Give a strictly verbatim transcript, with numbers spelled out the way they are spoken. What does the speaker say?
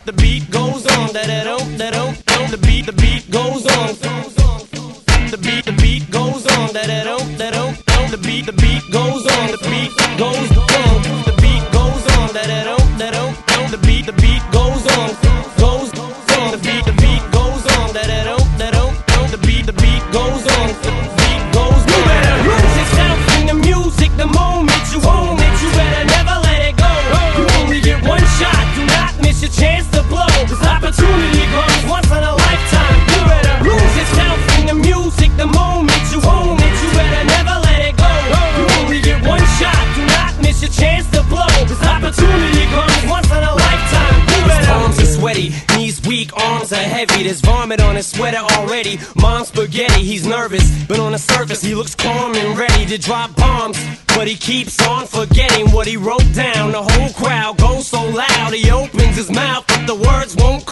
the beat goes on. Da da don't, da don't, don't. The beat, the beat goes on. The beat, the beat goes on. Da da don't, da don't, don't. The beat, the beat goes on. The beat goes on. The beat goes on. Da da don't, da don't, don't. The beat, the beat goes on. Goes on. The beat, the beat goes on. Da da don't, da don't, don't. The beat, the beat goes on. The beat goes on. You better lose yourself in the music the moment you own it. You better never let it go. You only get one shot. Do not miss your chance to blow. This opportunity comes once in a lifetime. You better lose yourself in the music the moment you own it. You better never let it go. You only get one shot. Do not miss your chance to blow. This opportunity comes once in a lifetime. You better. His palms are sweaty, knees weak, arms are heavy. There's vomit on his sweater already. Mom's spaghetti, he's nervous, but on the surface he looks calm and ready to drop bombs. But he keeps on forgetting what he wrote down. The whole crowd goes so loud, he opens his mouth, but the words